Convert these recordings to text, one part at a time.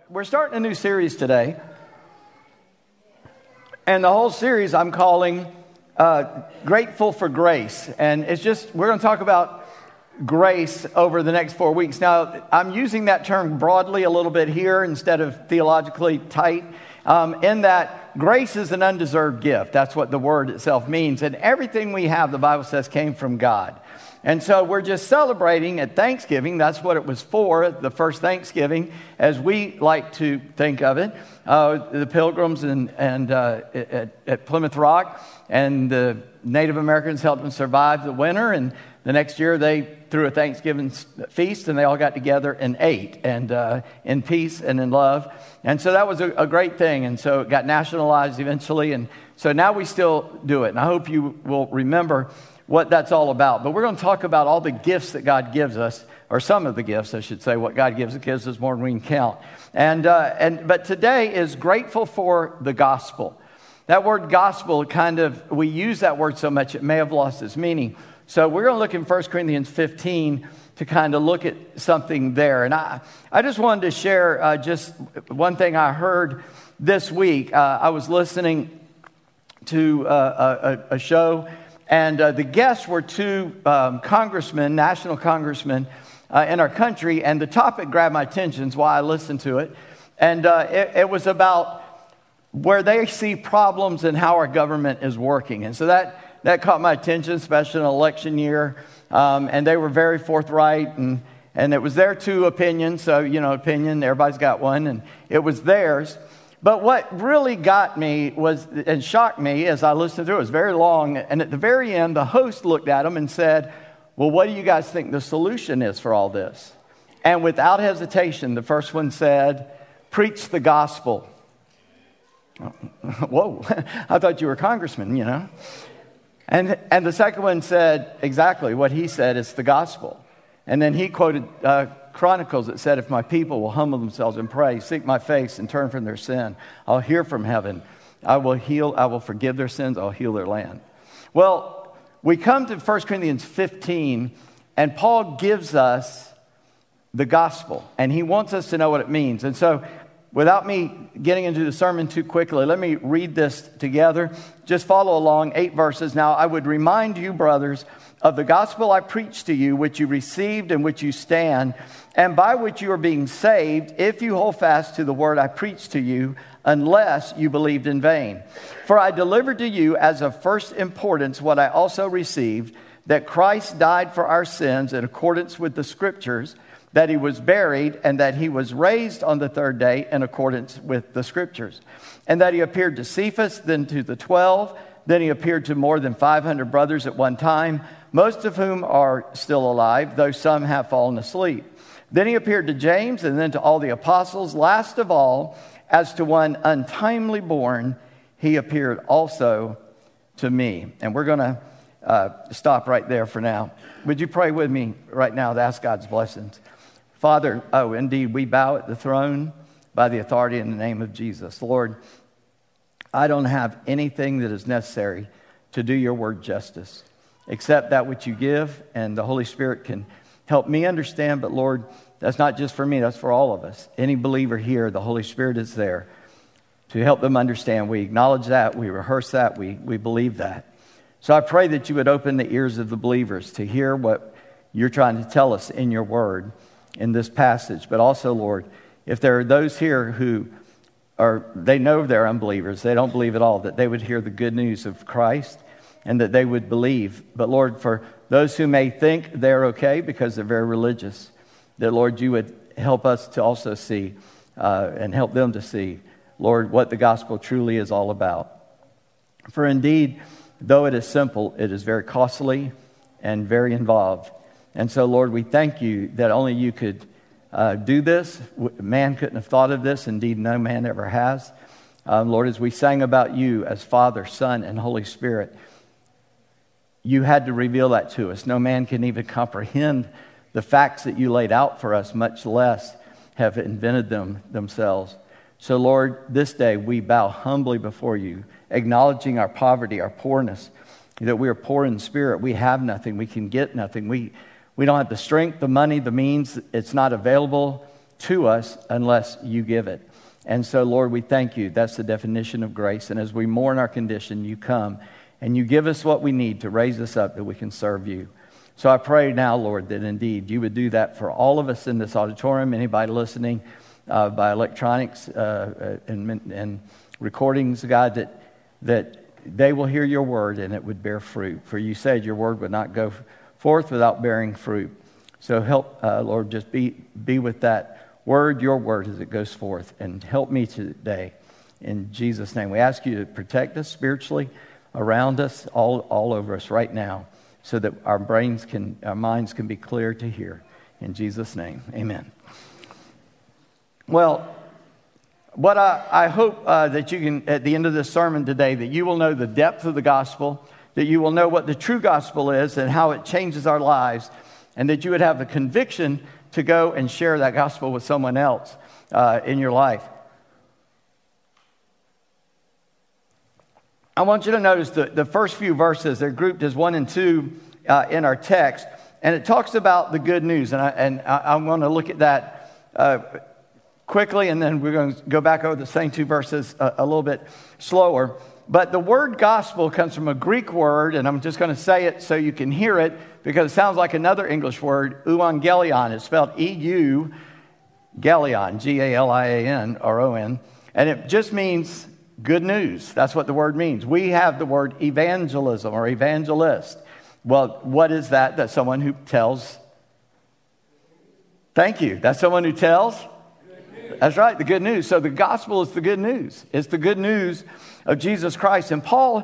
We're starting a new series today. And the whole series I'm calling Grateful for Grace. And we're going to talk about grace over the next 4 weeks. Now, I'm using that term broadly a little bit here instead of theologically tight, in that grace is an undeserved gift. That's what the word itself means. And everything we have, the Bible says, came from God. And so we're just celebrating at Thanksgiving. That's what it was for, the first Thanksgiving, as we like to think of it. The Pilgrims at Plymouth Rock and the Native Americans helped them survive the winter. And the next year they threw a Thanksgiving feast and they all got together and ate and in peace and in love. And so that was a great thing. And so it got nationalized eventually. And so now we still do it. And I hope you will remember what that's all about. But we're going to talk about all the gifts that God gives us, or some of the gifts, I should say. What God gives us more than we can count. But today is grateful for the gospel. That word gospel, we use that word so much it may have lost its meaning. So we're going to look in 1 Corinthians 15 to kind of look at something there. And I just wanted to share just one thing I heard this week. I was listening to a show, and the guests were two congressmen, national congressmen in our country, and the topic grabbed my attention, is why I listened to it. And it was about where they see problems in how our government is working. And so that caught my attention, especially in an election year. And they were very forthright, and it was their two opinions. So, opinion, everybody's got one, and it was theirs. But what really got me and shocked me as I listened through it, was very long. And at the very end, the host looked at them and said, "Well, what do you guys think the solution is for all this?" And without hesitation, the first one said, "Preach the gospel." Whoa, I thought you were a congressman, And the second one said exactly what he said, it's the gospel. And then he quoted Chronicles that said, "If my people will humble themselves and pray, seek my face and turn from their sin, I'll hear from heaven. I will forgive their sins, I'll heal their land." Well, we come to 1 Corinthians 15, and Paul gives us the gospel, and he wants us to know what it means. And so, without me getting into the sermon too quickly, let me read this together. Just follow along, 8 verses. "Now, I would remind you, brothers, of the gospel I preached to you, which you received and which you stand, and by which you are being saved, if you hold fast to the word I preached to you, unless you believed in vain. For I delivered to you as of first importance what I also received, that Christ died for our sins in accordance with the Scriptures, that he was buried, and that he was raised on the third day in accordance with the Scriptures, and that he appeared to Cephas, then to the 12, then he appeared to more than 500 brothers at one time, most of whom are still alive, though some have fallen asleep. Then he appeared to James, and then to all the apostles. Last of all, as to one untimely born, he appeared also to me." And we're going to stop right there for now. Would you pray with me right now to ask God's blessings? Father, indeed, we bow at the throne by the authority in the name of Jesus. Lord, I don't have anything that is necessary to do your word justice, except that which you give, and the Holy Spirit can help me understand. But Lord, that's not just for me, that's for all of us. Any believer here, the Holy Spirit is there to help them understand. We acknowledge that, we rehearse that, we believe that. So I pray that you would open the ears of the believers to hear what you're trying to tell us in your word in this passage. But also, Lord, if there are those here who they know they're unbelievers, they don't believe at all, that they would hear the good news of Christ and that they would believe. But Lord, for those who may think they're okay because they're very religious, that Lord, you would help us to also see and help them to see, Lord, what the gospel truly is all about. For indeed, though it is simple, it is very costly and very involved. And so, Lord, we thank you that only you could do this. Man couldn't have thought of this. Indeed, no man ever has. Lord, as we sang about you as Father, Son, and Holy Spirit, you had to reveal that to us. No man can even comprehend the facts that you laid out for us, much less have invented them themselves. So, Lord, this day we bow humbly before you, acknowledging our poverty, our poorness, that we are poor in spirit. We have nothing. We can get nothing. We don't have the strength, the money, the means. It's not available to us unless you give it. And so, Lord, we thank you. That's the definition of grace. And as we mourn our condition, you come and you give us what we need to raise us up that we can serve you. So I pray now, Lord, that indeed you would do that for all of us in this auditorium, anybody listening by electronics and recordings, God, that they will hear your word and it would bear fruit. For you said your word would not go forth without bearing fruit. So help, Lord, just be with that word, your word, as it goes forth. And help me today. In Jesus' name, we ask you to protect us spiritually, around us, all over us right now, so that our minds can be clear to hear. In Jesus' name, amen. Well, what I hope that you can, at the end of this sermon today, that you will know the depth of the gospel, that you will know what the true gospel is and how it changes our lives, and that you would have the conviction to go and share that gospel with someone else in your life. I want you to notice the first few verses. They're grouped as 1 and 2 in our text, and it talks about the good news. And I'm going to look at that quickly, and then we're going to go back over the same 2 verses a little bit slower. But the word gospel comes from a Greek word, and I'm just going to say it so you can hear it, because it sounds like another English word, euangelion. It's spelled E-U, Galion, G-A-L-I-A-N, or O-N, and it just means good news. That's what the word means. We have the word evangelism or evangelist. Well, what is that? That's someone who tells. Thank you. That's someone who tells. That's right, the good news. So the gospel is the good news. It's the good news of Jesus Christ. And Paul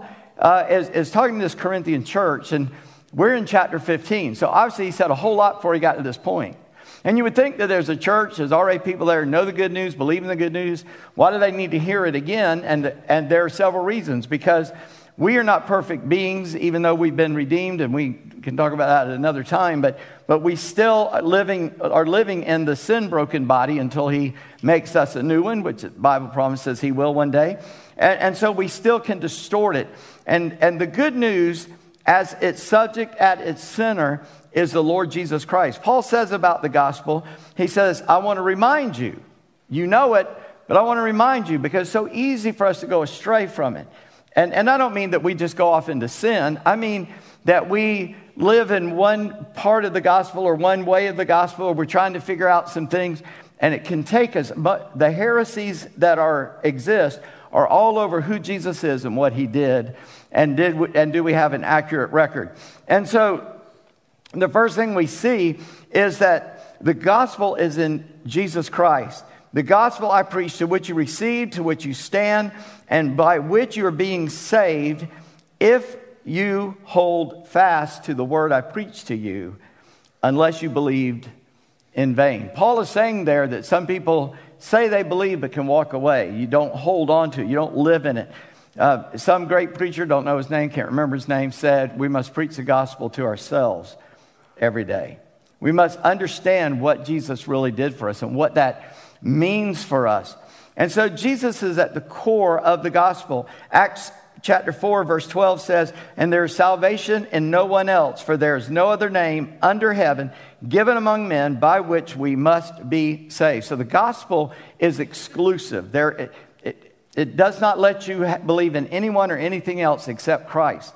is talking to this Corinthian church, and we're in chapter 15. So obviously he said a whole lot before he got to this point. And you would think that there's a church, there's already people there who know the good news, believe in the good news. Why do they need to hear it again? And there are several reasons. Because we are not perfect beings, even though we've been redeemed, and we can talk about that at another time. But we still are living in the sin-broken body until he makes us a new one, which the Bible promises he will one day. And so we still can distort it. And the good news, as its subject at its center, is the Lord Jesus Christ. Paul says about the gospel, he says, I want to remind you. You know it, but I want to remind you, because it's so easy for us to go astray from it. And I don't mean that we just go off into sin. I mean that we live in one part of the gospel or one way of the gospel, or we're trying to figure out some things, and it can take us. But the heresies that exist are all over who Jesus is and what he did, and do we have an accurate record. And so the first thing we see is that the gospel is in Jesus Christ. The gospel I preach, to which you received, to which you stand, and by which you are being saved, if you hold fast to the word I preached to you, unless you believed in vain. Paul is saying there that some people say they believe but can walk away. You don't hold on to it. You don't live in it. Some great preacher, don't know his name, can't remember his name, said we must preach the gospel to ourselves every day. We must understand what Jesus really did for us and what that means for us. And so Jesus is at the core of the gospel. Acts chapter 4 verse 12 says, and there is salvation in no one else, for there is no other name under heaven given among men by which we must be saved. So the gospel is exclusive. It does not let you believe in anyone or anything else except Christ.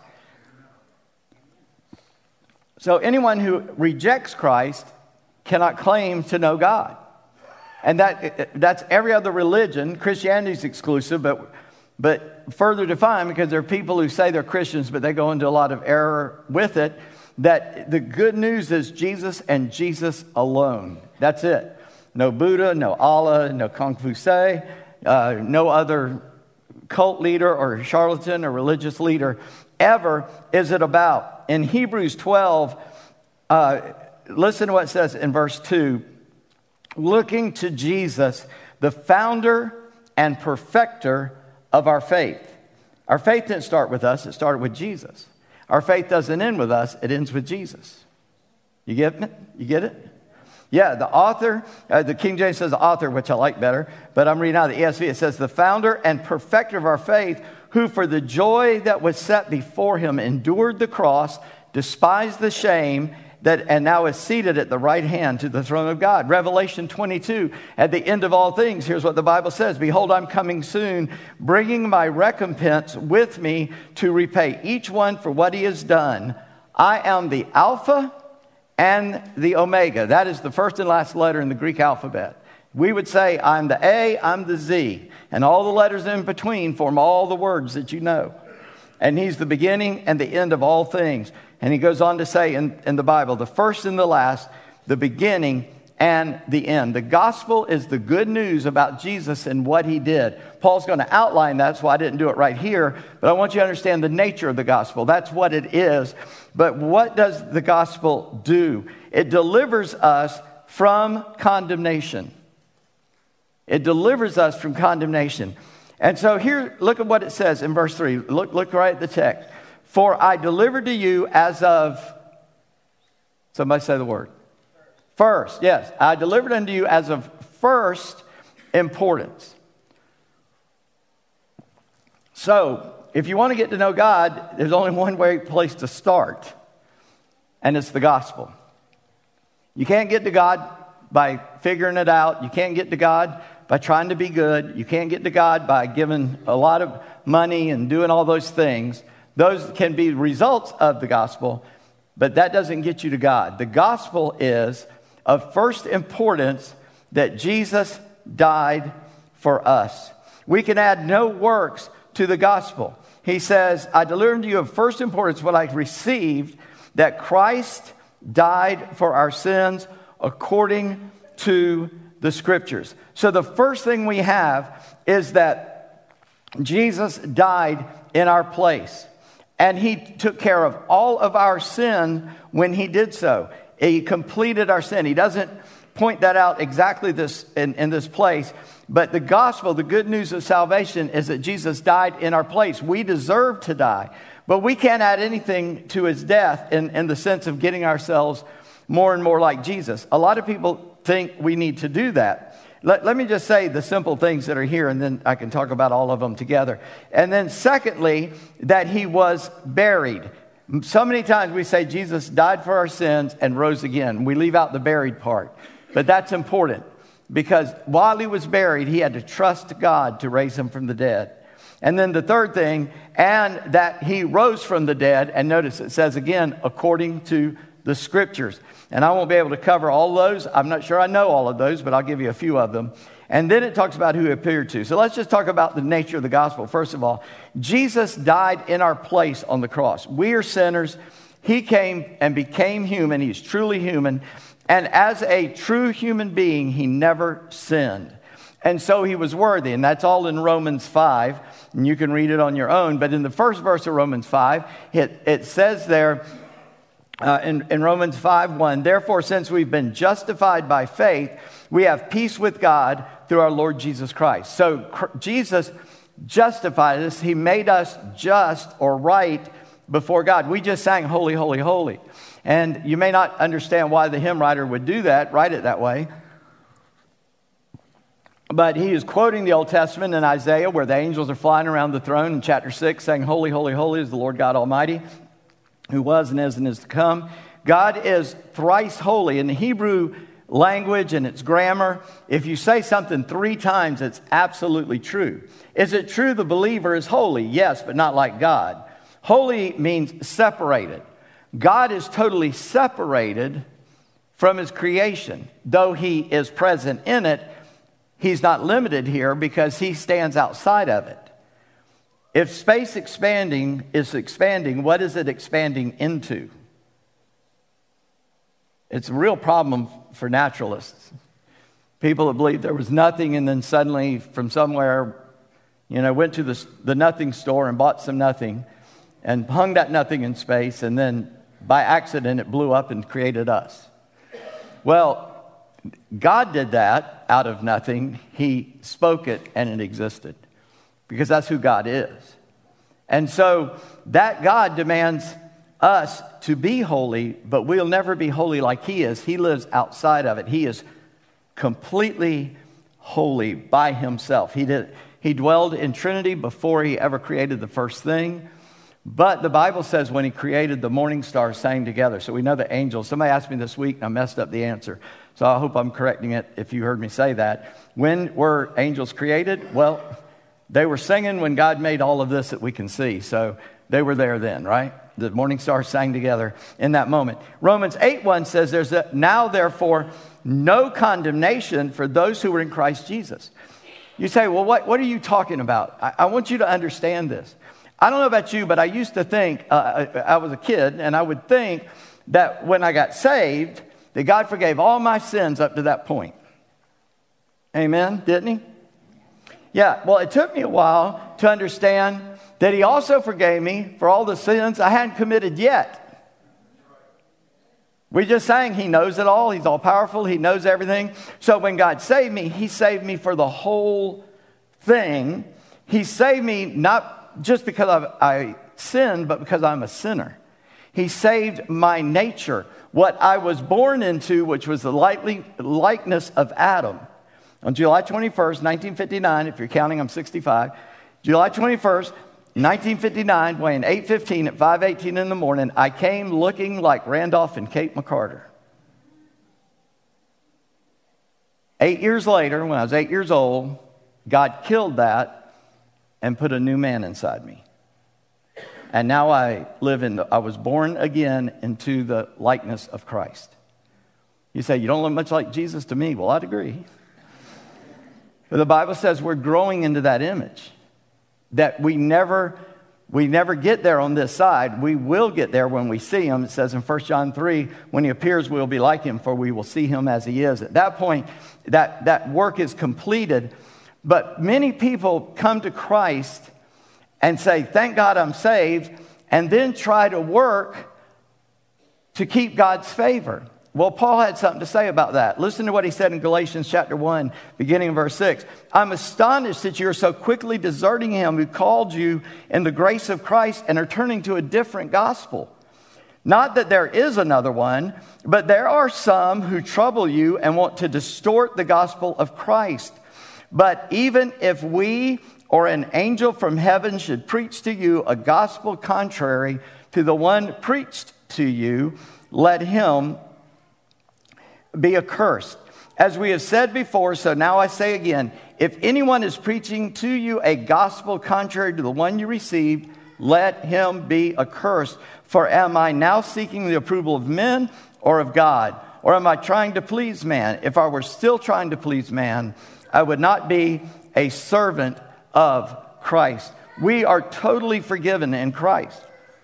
So anyone who rejects Christ cannot claim to know God. And that's every other religion. Christianity is exclusive, but further defined, because there are people who say they're Christians, but they go into a lot of error with it, that the good news is Jesus and Jesus alone. That's it. No Buddha, no Allah, no Confucius, no other cult leader or charlatan or religious leader ever is it about. In Hebrews 12, listen to what it says in verse 2. Looking to Jesus, the founder and perfecter of our faith. Our faith didn't start with us, it started with Jesus. Our faith doesn't end with us, it ends with Jesus. You get it? You get it? Yeah, the author, the King James says author, which I like better, but I'm reading out of the ESV. It says, the founder and perfecter of our faith, who for the joy that was set before him endured the cross, despised the shame, and now is seated at the right hand to the throne of God. Revelation 22, at the end of all things, here's what the Bible says. Behold, I'm coming soon, bringing my recompense with me to repay each one for what he has done. I am the Alpha and the Omega. That is the first and last letter in the Greek alphabet. We would say, I'm the A, I'm the Z. And all the letters in between form all the words that you know. And he's the beginning and the end of all things. And he goes on to say in the Bible, the first and the last, the beginning and the end. The gospel is the good news about Jesus and what he did. Paul's going to outline that, so I didn't do it right here. But I want you to understand the nature of the gospel. That's what it is. But what does the gospel do? It delivers us from condemnation. It delivers us from condemnation. And so here, look at what it says in verse 3. Look right at the text. For I delivered to you as of, somebody say the word. First, yes. I delivered unto you as of first importance. So, if you want to get to know God, there's only one place to start. And it's the gospel. You can't get to God by figuring it out. You can't get to God by trying to be good. You can't get to God by giving a lot of money and doing all those things. Those can be results of the gospel, but that doesn't get you to God. The gospel is of first importance that Jesus died for us. We can add no works to the gospel. He says, I delivered to you of first importance what I received, that Christ died for our sins according to the Scriptures. So the first thing we have is that Jesus died in our place. And he took care of all of our sin when he did so. He completed our sin. He doesn't point that out exactly in this place. But the gospel, the good news of salvation, is that Jesus died in our place. We deserve to die. But we can't add anything to his death in the sense of getting ourselves more and more like Jesus. A lot of people think we need to do that. Let me just say the simple things that are here, and then I can talk about all of them together. And then secondly, that he was buried. So many times we say Jesus died for our sins and rose again. We leave out the buried part. But that's important, because while he was buried, he had to trust God to raise him from the dead. And then the third thing, and that he rose from the dead. And notice it says again, according to the Scriptures. And I won't be able to cover all those. I'm not sure I know all of those, but I'll give you a few of them. And then it talks about who he appeared to. So let's just talk about the nature of the gospel. First of all, Jesus died in our place on the cross. We are sinners. He came and became human. He's truly human. And as a true human being, he never sinned. And so he was worthy. And that's all in Romans 5. And you can read it on your own. But in the first verse of Romans 5, it says there, in Romans 5:1, therefore, since we've been justified by faith, we have peace with God through our Lord Jesus Christ. So Jesus justified us. He made us just or right before God. We just sang holy, holy, holy. And you may not understand why the hymn writer would do that, write it that way. But he is quoting the Old Testament in Isaiah, where the angels are flying around the throne in chapter 6, saying, holy, holy, holy is the Lord God Almighty, who was and is to come. God is thrice holy. In the Hebrew language and its grammar, if you say something 3 times, it's absolutely true. Is it true the believer is holy? Yes, but not like God. Holy means separated. God is totally separated from his creation. Though he is present in it, he's not limited here because he stands outside of it. If space expanding is expanding, what is it expanding into? It's a real problem for naturalists. People that believe there was nothing and then suddenly from somewhere, went to the nothing store and bought some nothing and hung that nothing in space, and then by accident it blew up and created us. Well, God did that out of nothing. He spoke it and it existed. Because that's who God is. And so that God demands us to be holy, but we'll never be holy like he is. He lives outside of it. He is completely holy by himself. He dwelled in Trinity before he ever created the first thing. But the Bible says when he created, the morning stars sang together. So we know the angels. Somebody asked me this week, and I messed up the answer. So I hope I'm correcting it if you heard me say that. When were angels created? Well, they were singing when God made all of this that we can see. So they were there then, right? The morning stars sang together in that moment. Romans 8:1 says there's now therefore no condemnation for those who are in Christ Jesus. You say, well, what are you talking about? I want you to understand this. I don't know about you, but I used to think, I was a kid, and I would think that when I got saved, that God forgave all my sins up to that point. Amen? Didn't he? Yeah, well, it took me a while to understand that he also forgave me for all the sins I hadn't committed yet. We just sang, he knows it all. He's all powerful. He knows everything. So when God saved me, he saved me for the whole thing. He saved me not just because I sinned, but because I'm a sinner. He saved my nature, what I was born into, which was the likeness of Adam. On July 21st, 1959, if you're counting, I'm 65. July 21st, 1959, weighing 815 at 5:18 in the morning, I came looking like Randolph and Kate McCarter. 8 years later, when I was 8 years old, God killed that and put a new man inside me. And now I was born again into the likeness of Christ. You say, you don't look much like Jesus to me. Well, I'd agree. But the Bible says we're growing into that image. That we never get there on this side. We will get there when we see him. It says in 1 John 3, when he appears, we'll be like him, for we will see him as he is. At that point, that work is completed. But many people come to Christ and say, thank God I'm saved, and then try to work to keep God's favor. Well, Paul had something to say about that. Listen to what he said in Galatians chapter 1, beginning in verse 6. I'm astonished that you are so quickly deserting him who called you in the grace of Christ and are turning to a different gospel. Not that there is another one, but there are some who trouble you and want to distort the gospel of Christ. But even if we or an angel from heaven should preach to you a gospel contrary to the one preached to you, let him be accursed. As we have said before, so now I say again, if anyone is preaching to you a gospel contrary to the one you received, let him be accursed. For am I now seeking the approval of men or of God? Or am I trying to please man? If I were still trying to please man, I would not be a servant of Christ. We are totally forgiven in Christ.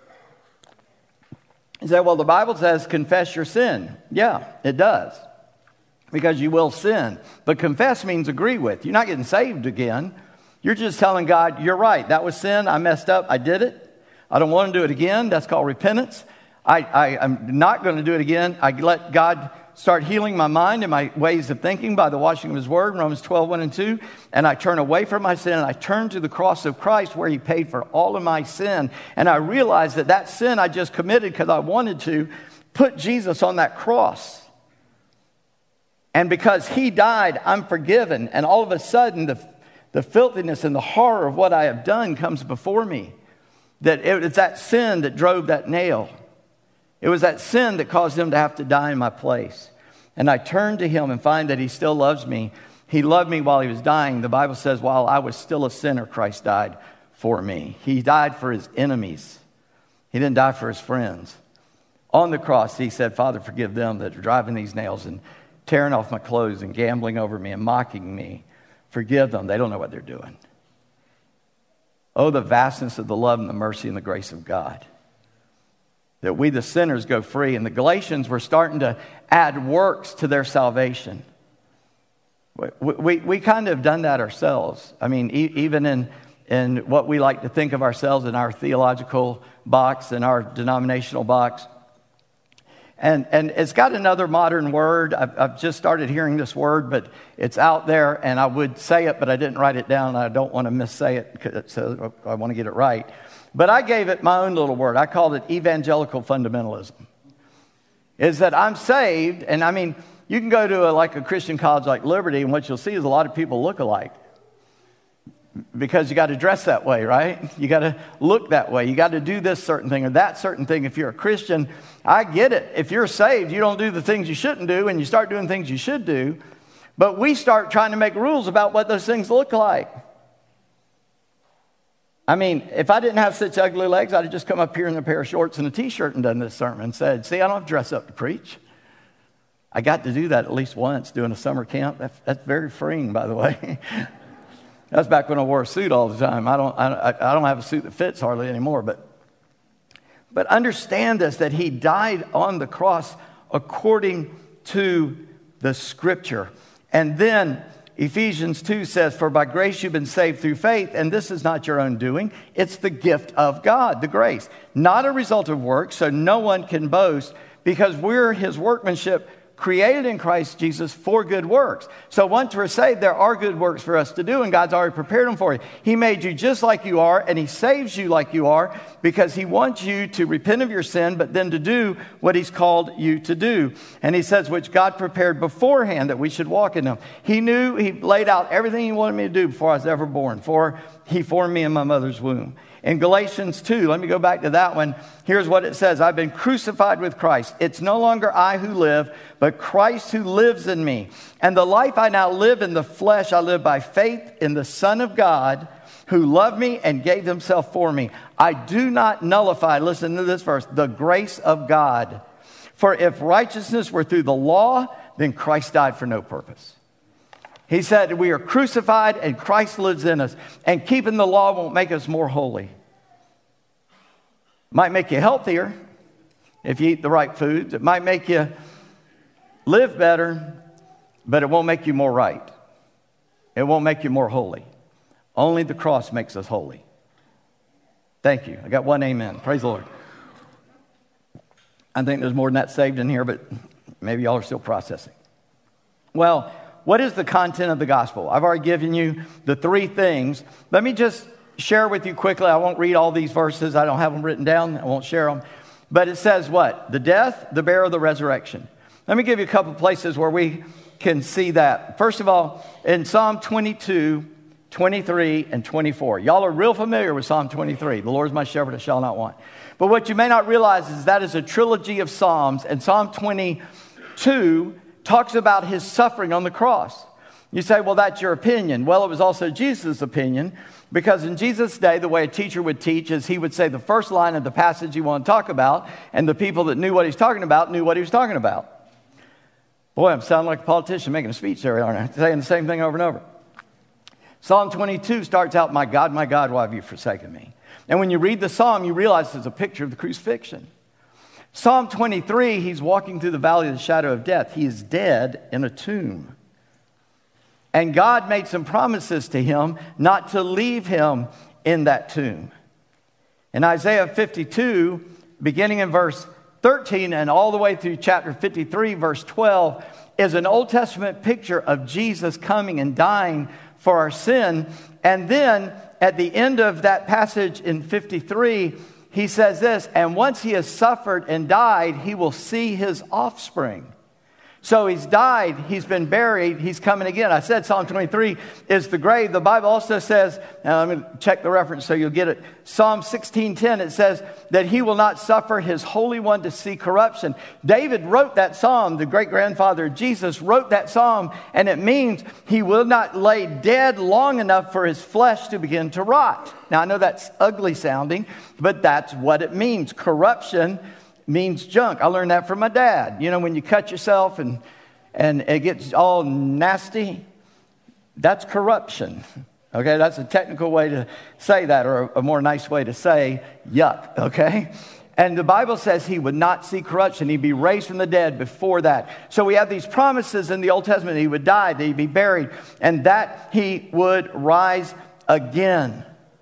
You say, well, the Bible says confess your sin. Yeah, it does. Because you will sin. But confess means agree with. You're not getting saved again. You're just telling God, you're right. That was sin. I messed up. I did it. I don't want to do it again. That's called repentance. I'm not going to do it again. I let God start healing my mind and my ways of thinking by the washing of his word, Romans 12, 1 and 2. And I turn away from my sin and I turn to the cross of Christ where he paid for all of my sin. And I realize that sin I just committed because I wanted to put Jesus on that cross. And because he died, I'm forgiven. And all of a sudden, the filthiness and the horror of what I have done comes before me. That it's that sin that drove that nail. It was that sin that caused him to have to die in my place. And I turn to him and find that he still loves me. He loved me while he was dying. The Bible says, while I was still a sinner, Christ died for me. He died for his enemies. He didn't die for his friends. On the cross, he said, Father, forgive them that are driving these nails and tearing off my clothes and gambling over me and mocking me. Forgive them. They don't know what they're doing. Oh, the vastness of the love and the mercy and the grace of God. That we, the sinners, go free. And the Galatians were starting to add works to their salvation. We kind of done that ourselves. I mean, even in what we like to think of ourselves in our theological box, in our denominational box. And it's got another modern word. I've just started hearing this word, but it's out there, and I would say it, but I didn't write it down. I don't want to missay it, so I want to get it right. But I gave it my own little word. I called it evangelical fundamentalism. Is that I'm saved, and I mean, you can go to a Christian college like Liberty, and what you'll see is a lot of people look alike. because you got to dress that way, right? You got to look that way. You got to do this certain thing or that certain thing. If you're a Christian, I get it. If you're saved, you don't do the things you shouldn't do, and you start doing things you should do. But we start trying to make rules about what those things look like. I mean, if I didn't have such ugly legs, I'd have just come up here in a pair of shorts and a T-shirt and done this sermon and said, see, I don't have to dress up to preach. I got to do that at least once doing a summer camp. That's very freeing, by the way. That's back when I wore a suit all the time. I don't have a suit that fits hardly anymore. But understand this, that he died on the cross according to the Scripture. And then Ephesians 2 says, for by grace you've been saved through faith, and this is not your own doing. It's the gift of God, the grace. Not a result of works, so no one can boast, because we're his workmanship, created in Christ Jesus for good works. So once we're saved, there are good works for us to do, and God's already prepared them for you. He made you just like you are, and he saves you like you are, because he wants you to repent of your sin, but then to do what he's called you to do. And he says, which God prepared beforehand that we should walk in them. He knew, he laid out everything he wanted me to do before I was ever born, for he formed me in my mother's womb. In Galatians 2, let me go back to that one. Here's what it says. I've been crucified with Christ. It's no longer I who live, but Christ who lives in me. And the life I now live in the flesh, I live by faith in the Son of God who loved me and gave himself for me. I do not nullify, listen to this verse, the grace of God. For if righteousness were through the law, then Christ died for no purpose. He said we are crucified and Christ lives in us. And keeping the law won't make us more holy. Might make you healthier if you eat the right foods. It might make you live better, but it won't make you more right. It won't make you more holy. Only the cross makes us holy. Thank you. I got one amen. Praise the Lord. I think there's more than that saved in here, but maybe y'all are still processing. Well, what is the content of the gospel? I've already given you the three things. Let me just share with you quickly. I won't read all these verses. I don't have them written down. I won't share them. But it says what? The death, the burial, the resurrection. Let me give you a couple places where we can see that. First of all, in Psalm 22, 23, and 24. Y'all are real familiar with Psalm 23. The Lord is my shepherd, I shall not want. But what you may not realize is that is a trilogy of Psalms. And Psalm 22 talks about his suffering on the cross. You say, well, that's your opinion. Well, it was also Jesus' opinion, because in Jesus' day, the way a teacher would teach is he would say the first line of the passage you want to talk about, and the people that knew what he's talking about knew what he was talking about. Boy, I'm sounding like a politician making a speech there, aren't I? Saying the same thing over and over. Psalm 22 starts out, my God, why have you forsaken me? And when you read the psalm, you realize it's a picture of the crucifixion. Psalm 23, he's walking through the valley of the shadow of death. He is dead in a tomb. And God made some promises to him not to leave him in that tomb. In Isaiah 52, beginning in verse 13 and all the way through chapter 53, verse 12, is an Old Testament picture of Jesus coming and dying for our sin. And then at the end of that passage in 53, he says this, and once he has suffered and died, he will see his offspring. So he's died, he's been buried, he's coming again. I said Psalm 23 is the grave. The Bible also says, now let me check the reference so you'll get it. Psalm 16:10, it says that he will not suffer his Holy One to see corruption. David wrote that psalm, the great-grandfather of Jesus wrote that psalm, and it means he will not lay dead long enough for his flesh to begin to rot. Now I know that's ugly sounding, but that's what it means. Corruption means junk. I learned that from my dad. You know, when you cut yourself and it gets all nasty, that's corruption. Okay, that's a technical way to say that, or a more nice way to say yuck, okay? And the Bible says he would not see corruption. He'd be raised from the dead before that. So we have these promises in the Old Testament that he would die, that he'd be buried, and that he would rise again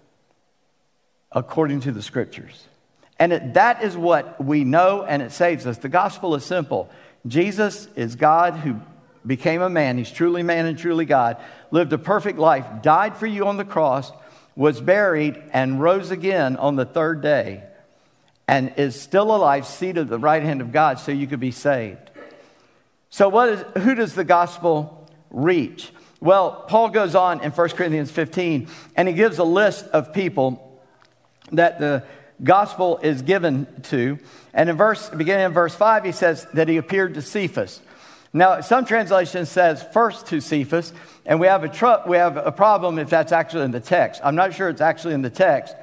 according to the Scriptures. And that is what we know, and it saves us. The gospel is simple. Jesus is God who became a man. He's truly man and truly God. Lived a perfect life, died for you on the cross, was buried, and rose again on the third day, and is still alive, seated at the right hand of God, so you could be saved. So who does the gospel reach? Well, Paul goes on in 1 Corinthians 15, and he gives a list of people that the gospel is given to. And beginning in verse 5, he says that he appeared to Cephas. Now, some translation says first to Cephas, and we have a problem if that's actually in the text. I'm not sure it's actually in the text.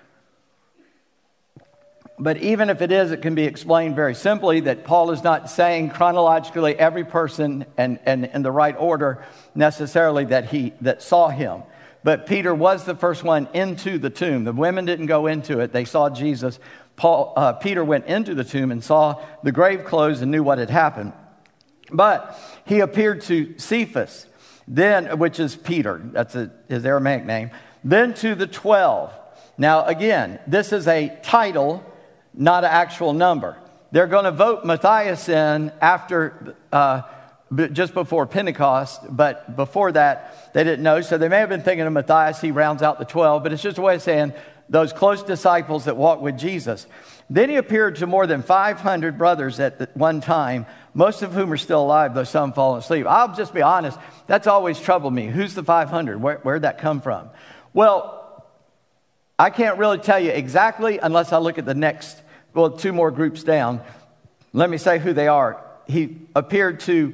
But even if it is, it can be explained very simply that Paul is not saying chronologically every person and in the right order necessarily that saw him. But Peter was the first one into the tomb. The women didn't go into it. They saw Jesus. Peter went into the tomb and saw the grave closed and knew what had happened. But he appeared to Cephas, then, which is Peter. That's his Aramaic name. Then to the 12. Now, again, this is a title, not an actual number. They're going to vote Matthias in after, just before Pentecost, but before that, they didn't know. So they may have been thinking of Matthias. He rounds out the 12, but it's just a way of saying those close disciples that walked with Jesus. Then he appeared to more than 500 brothers at one time, most of whom are still alive, though some fallen asleep. I'll just be honest, that's always troubled me. Who's the 500? Where'd that come from? Well, I can't really tell you exactly unless I look at the next, two more groups down. Let me say who they are. He appeared to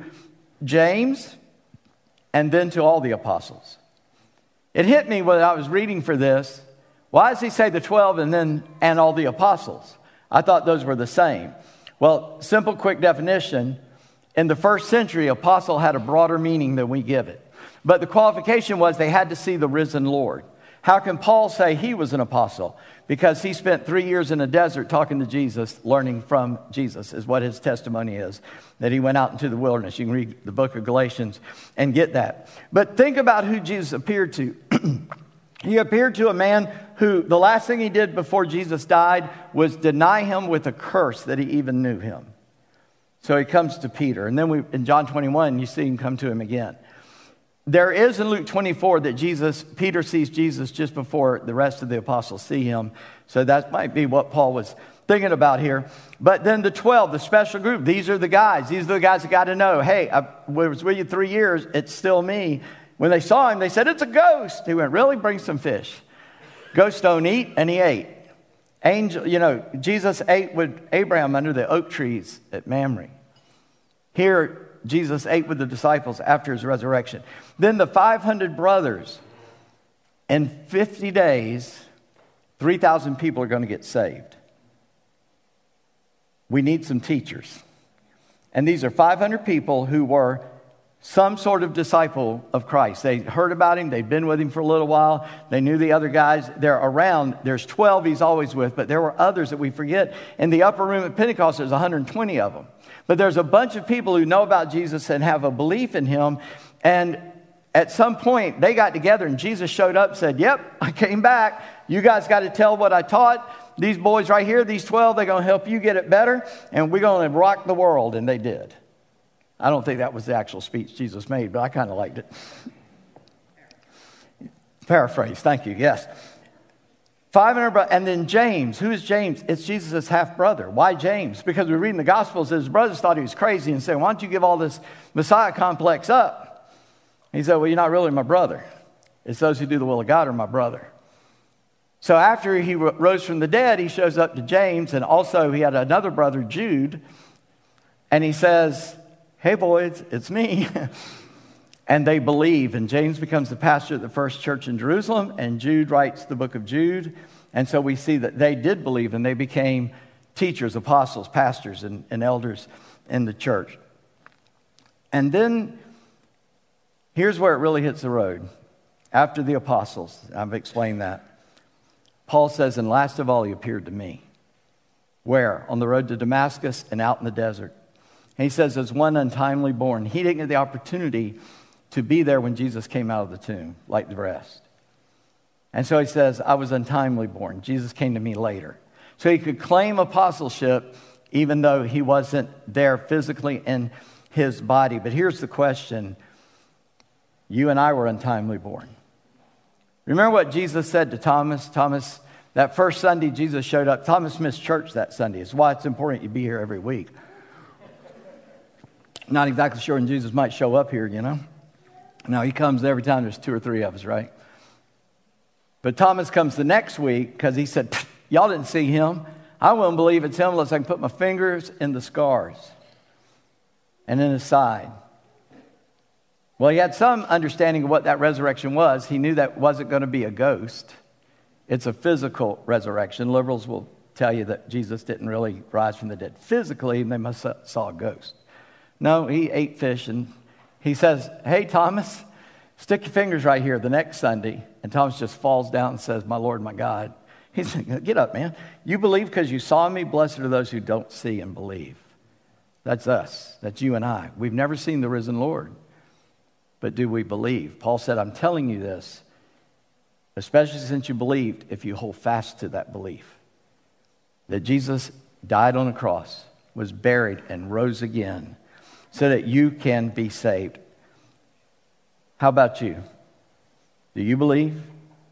James and then to all the apostles. It hit me when I was reading for this. Why does he say the 12 and all the apostles? I thought those were the same. Well, simple, quick definition. In the first century, apostle had a broader meaning than we give it. But the qualification was they had to see the risen Lord. How can Paul say he was an apostle? Because he spent 3 years in a desert talking to Jesus, learning from Jesus, is what his testimony is, that he went out into the wilderness. You can read the book of Galatians and get that. But think about who Jesus appeared to. He appeared to a man who the last thing he did before Jesus died was deny him with a curse that he even knew him. So he comes to Peter. And then in John 21, you see him come to him again. There is in Luke 24 that Peter sees Jesus just before the rest of the apostles see him. So that might be what Paul was thinking about here. But then the 12, the special group, these are the guys. These are the guys that got to know, hey, I was with you 3 years. It's still me. When they saw him, they said, it's a ghost. He went, really? Bring some fish. Ghosts don't eat, and he ate. Jesus ate with Abraham under the oak trees at Mamre. Here, Jesus ate with the disciples after his resurrection. Then the 500 brothers. In 50 days, 3,000 people are going to get saved. We need some teachers. And these are 500 people who were some sort of disciple of Christ. They heard about him. They've been with him for a little while. They knew the other guys. They're around. There's 12 he's always with, but there were others that we forget. In the upper room at Pentecost, there's 120 of them. But there's a bunch of people who know about Jesus and have a belief in him. And at some point, they got together and Jesus showed up and said, yep, I came back. You guys got to tell what I taught. These boys right here, these 12, they're going to help you get it better. And we're going to rock the world. And they did. I don't think that was the actual speech Jesus made, but I kind of liked it. Paraphrase, thank you, yes. 500, and then James. Who is James? It's Jesus' half-brother. Why James? Because we read in the Gospels that his brothers thought he was crazy and said, why don't you give all this Messiah complex up? He said, well, you're not really my brother. It's those who do the will of God are my brother. So after he rose from the dead, he shows up to James, and also he had another brother, Jude, and he says, hey, boys, it's me. And they believe. And James becomes the pastor of the first church in Jerusalem. And Jude writes the book of Jude. And so we see that they did believe. And they became teachers, apostles, pastors, and elders in the church. And then here's where it really hits the road. After the apostles, I've explained that. Paul says, and last of all, he appeared to me. Where? On the road to Damascus and out in the desert. And he says, as one untimely born. He didn't get the opportunity to be there when Jesus came out of the tomb, like the rest. And so he says, I was untimely born. Jesus came to me later. So he could claim apostleship even though he wasn't there physically in his body. But here's the question. You and I were untimely born. Remember what Jesus said to Thomas? Thomas, that first Sunday Jesus showed up. Thomas missed church that Sunday. It's why it's important you be here every week. Not exactly sure when Jesus might show up here, you know. Now, he comes every time there's 2 or 3 of us, right? But Thomas comes the next week because he said, y'all didn't see him. I won't believe it's him unless I can put my fingers in the scars and in his side. Well, he had some understanding of what that resurrection was. He knew that wasn't going to be a ghost. It's a physical resurrection. Liberals will tell you that Jesus didn't really rise from the dead. Physically, they must have saw a ghost. No, he ate fish, and he says, hey, Thomas, stick your fingers right here the next Sunday. And Thomas just falls down and says, my Lord, my God. He said, get up, man. You believe because you saw me. Blessed are those who don't see and believe. That's us. That's you and I. We've never seen the risen Lord. But do we believe? Paul said, I'm telling you this, especially since you believed, if you hold fast to that belief, that Jesus died on a cross, was buried, and rose again, so that you can be saved. How about you? Do you believe?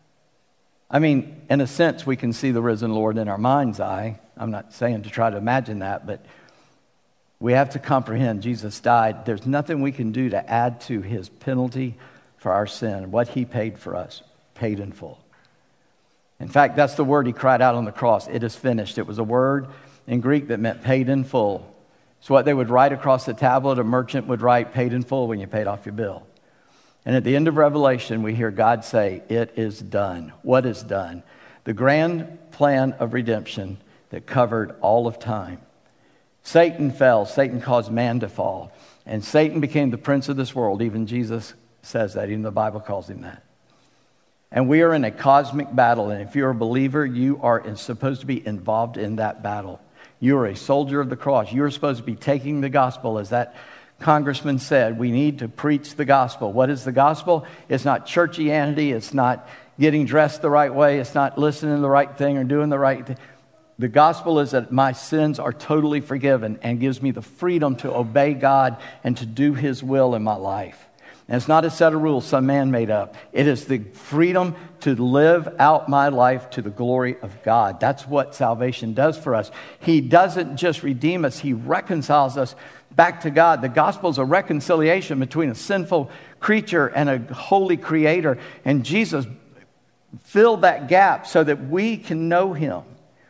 I mean, in a sense, we can see the risen Lord in our mind's eye. I'm not saying to try to imagine that, but we have to comprehend Jesus died. There's nothing we can do to add to his penalty for our sin. What he paid for us, paid in full. In fact, that's the word he cried out on the cross. It is finished. It was a word in Greek that meant paid in full. It's what they would write across the tablet. A merchant would write paid in full when you paid off your bill. And at the end of Revelation, we hear God say, it is done. What is done? The grand plan of redemption that covered all of time. Satan fell. Satan caused man to fall. And Satan became the prince of this world. Even Jesus says that. Even the Bible calls him that. And we are in a cosmic battle. And if you're a believer, you are supposed to be involved in that battle. You are a soldier of the cross. You're supposed to be taking the gospel. As that congressman said, we need to preach the gospel. What is the gospel? It's not churchianity. It's not getting dressed the right way. It's not listening to the right thing or doing the right thing. The gospel is that my sins are totally forgiven and gives me the freedom to obey God and to do his will in my life. And it's not a set of rules some man made up. It is the freedom to live out my life to the glory of God. That's what salvation does for us. He doesn't just redeem us. He reconciles us back to God. The gospel is a reconciliation between a sinful creature and a holy creator. And Jesus filled that gap so that we can know him.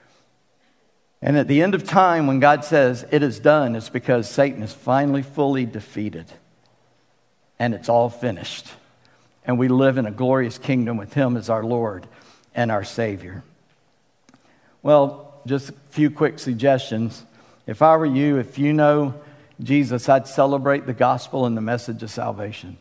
And at the end of time, when God says it is done, it's because Satan is finally fully defeated. And it's all finished. And we live in a glorious kingdom with him as our Lord and our Savior. Well, just a few quick suggestions. If I were you, if you know Jesus, I'd celebrate the gospel and the message of salvation.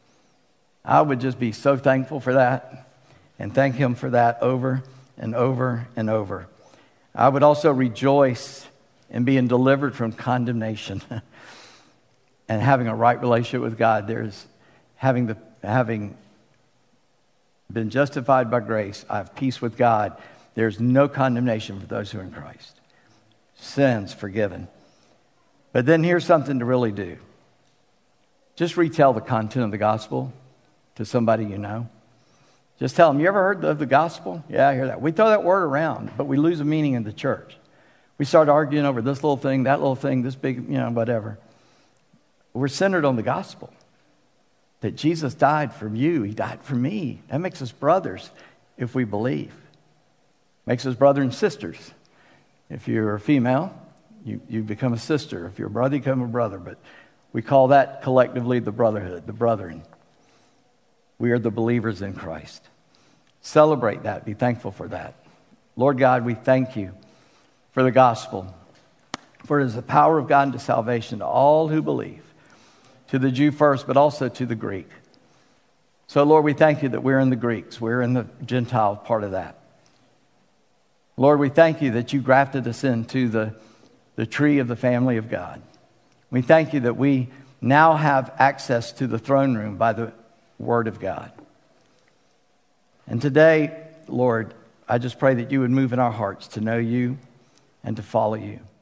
I would just be so thankful for that and thank him for that over and over and over. I would also rejoice in being delivered from condemnation and having a right relationship with God. There's having been justified by grace. I have peace with God. There's no condemnation for those who are in Christ. Sins forgiven. But then here's something to really do. Just retell the content of the gospel to somebody you know. Just tell them, you ever heard of the gospel? Yeah, I hear that. We throw that word around, but we lose the meaning in the church. We start arguing over this little thing, that little thing, this big, whatever. We're centered on the gospel. That Jesus died for you. He died for me. That makes us brothers if we believe. Makes us brothers and sisters. If you're a female, you become a sister. If you're a brother, you become a brother. But we call that collectively the brotherhood, the brethren. We are the believers in Christ. Celebrate that. Be thankful for that. Lord God, we thank you for the gospel. For it is the power of God unto salvation to all who believe. To the Jew first, but also to the Greek. So, Lord, we thank you that we're in the Greeks. We're in the Gentile part of that. Lord, we thank you that you grafted us into the tree of the family of God. We thank you that we now have access to the throne room by the Word of God. And today, Lord, I just pray that you would move in our hearts to know you and to follow you.